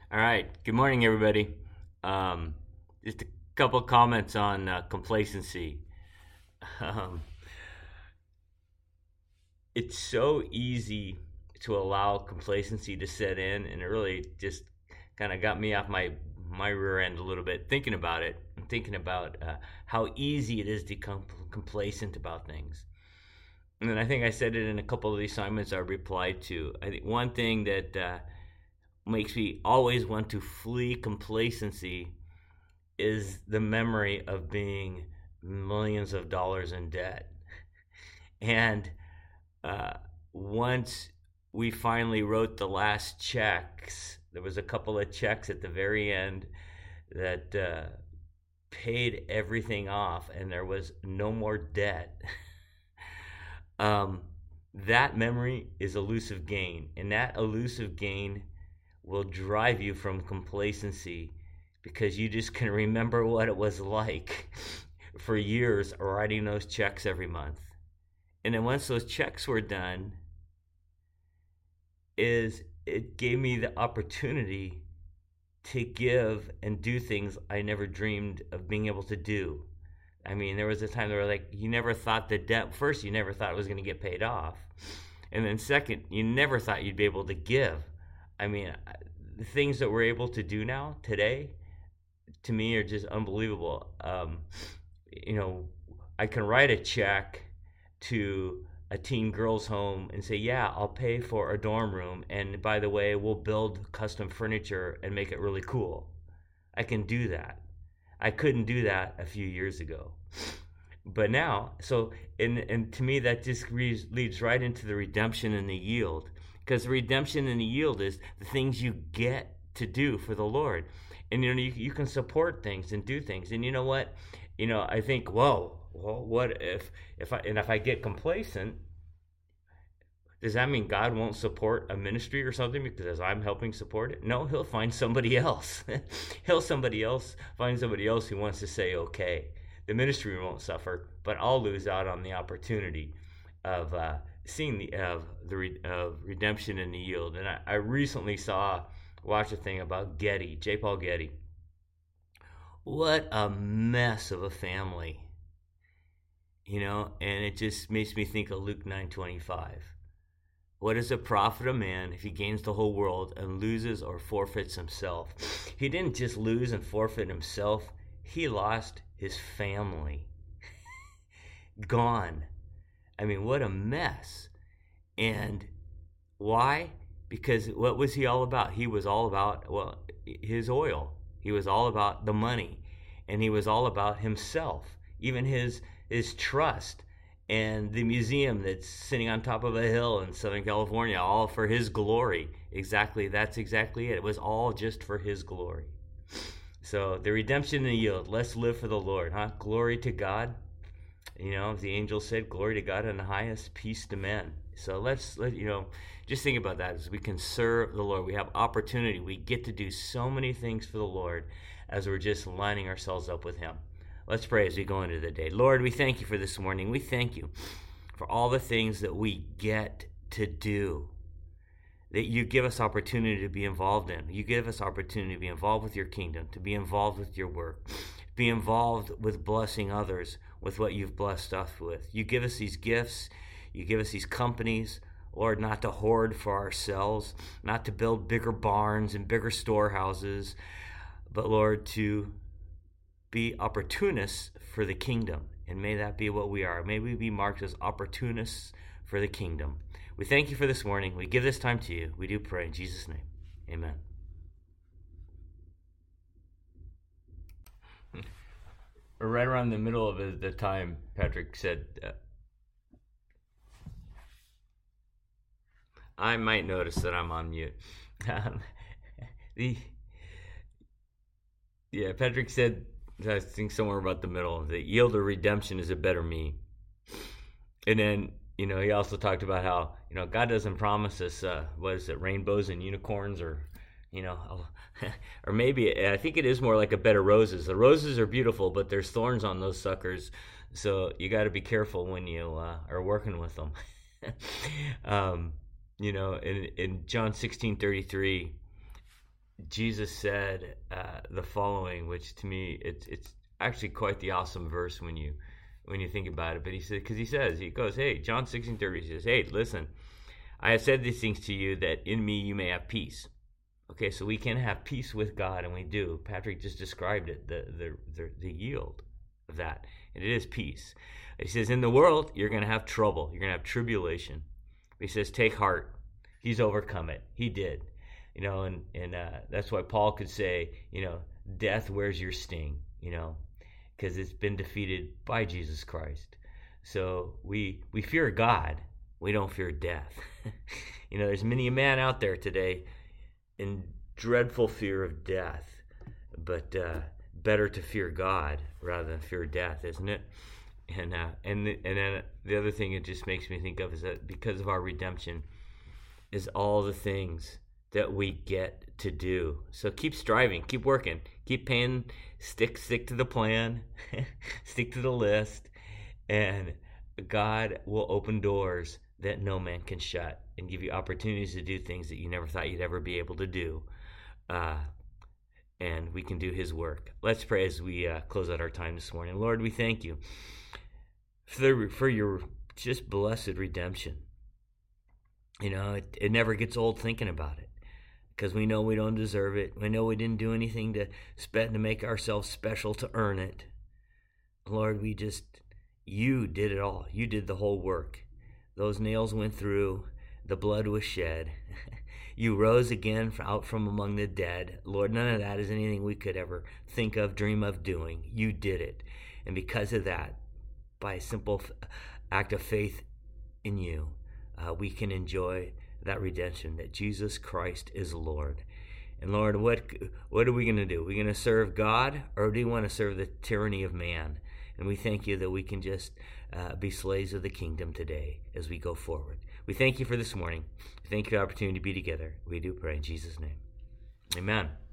All right. Good morning, everybody. Just a couple of comments on complacency. Um, it's so easy to allow complacency to set in, and it really just kind of got me off my rear end a little bit thinking about it. And thinking about how easy it is to become complacent about things. And I think I said it in a couple of the assignments I replied to. I think one thing that makes me always want to flee complacency is the memory of being millions of dollars in debt. And uh, once we finally wrote the last checks, there was a couple of checks at the very end that paid everything off, and there was no more debt. um, that memory is elusive gain, and that elusive gain will drive you from complacency because you just can remember what it was like for years writing those checks every month. And then once those checks were done, it gave me the opportunity to give and do things I never dreamed of being able to do. I mean, there was a time where like you never thought the debt first, you never thought it was going to get paid off. And then second, you never thought you'd be able to give. I mean, the things that we're able to do now today to me are just unbelievable. You know, I can write a check to a teen girls home and say, yeah, I'll pay for a dorm room. And by the way, we'll build custom furniture and make it really cool. I can do that. I couldn't do that a few years ago. But now, and to me, that just leads right into the redemption and the yield. Because the redemption and the yield is the things you get to do for the Lord. And you can support things and do things. And you know what? I think, whoa, well, what if I get complacent, does that mean God won't support a ministry or something because I'm helping support it? No, he'll find somebody else. Find somebody else who wants to say, okay, the ministry won't suffer, but I'll lose out on the opportunity of seeing the redemption and the yield. And I recently watched a thing about Getty, J. Paul Getty. What a mess of a family, and it just makes me think of Luke 9:25. What is the profit of man if he gains the whole world and loses or forfeits himself? He didn't just lose and forfeit himself, he lost his family. Gone. I mean, what a mess. And why? Because what was he all about? He was all about, well, his oil. He was all about the money. And he was all about himself. Even his trust. And the museum that's sitting on top of a hill in Southern California, all for his glory. That's exactly it. It was all just for his glory. So the redemption and the yield. Let's live for the Lord, huh? Glory to God. As the angel said, glory to God in the highest, peace to men. So let's just think about that as we can serve the Lord. We have opportunity. We get to do so many things for the Lord as we're just lining ourselves up with him. Let's pray as we go into the day. Lord, we thank you for this morning. We thank you for all the things that we get to do, that you give us opportunity to be involved in. You give us opportunity to be involved with your kingdom, to be involved with your work, be involved with blessing others with what you've blessed us with. You give us these gifts. You give us these companies, Lord, not to hoard for ourselves, not to build bigger barns and bigger storehouses, but Lord, to be opportunists for the kingdom. And may that be what we are. May we be marked as opportunists for the kingdom. We thank you for this morning. We give this time to you. We do pray in Jesus' name. Amen. Right around the middle of the time, Patrick said, I might notice that I'm on mute. Patrick said, I think somewhere about the middle, the yield or redemption is a better me. And then, he also talked about how, God doesn't promise us, rainbows and unicorns or, or maybe, I think it is more like a bed of roses. The roses are beautiful, but there's thorns on those suckers. So you got to be careful when you are working with them. In John 16:33, Jesus said the following, which to me it's actually quite the awesome verse when you think about it. But he said, because he goes, hey, John 16:30, he says, hey, listen, I have said these things to you that in me you may have peace. Okay, so we can have peace with God, and we do. Patrick just described it, the yield of that, and it is peace. He says, in the world you're going to have trouble, you're going to have tribulation. He says, take heart. He's overcome it. He did. And that's why Paul could say, death, where's your sting? Because it's been defeated by Jesus Christ. So we fear God. We don't fear death. There's many a man out there today in dreadful fear of death, but better to fear God rather than fear death, isn't it? And then the other thing it just makes me think of is that because of our redemption is all the things that we get to do. So keep striving, keep working, keep paying, stick to the plan, stick to the list, and God will open doors that no man can shut and give you opportunities to do things that you never thought you'd ever be able to do. And we can do his work. Let's pray as we close out our time this morning. Lord, we thank you for your just blessed redemption. It never gets old thinking about it, because we know we don't deserve it. We know we didn't do anything to make ourselves special to earn it. Lord, you did it all. You did the whole work. Those nails went through. The blood was shed. You rose again out from among the dead. Lord, none of that is anything we could ever think of, dream of doing. You did it. And because of that, by a simple act of faith in you, we can enjoy that redemption, that Jesus Christ is Lord. And Lord, what are we going to do? Are we going to serve God, or do we want to serve the tyranny of man? And we thank you that we can just be slaves of the kingdom today as we go forward. We thank you for this morning. We thank you for the opportunity to be together. We do pray in Jesus' name. Amen.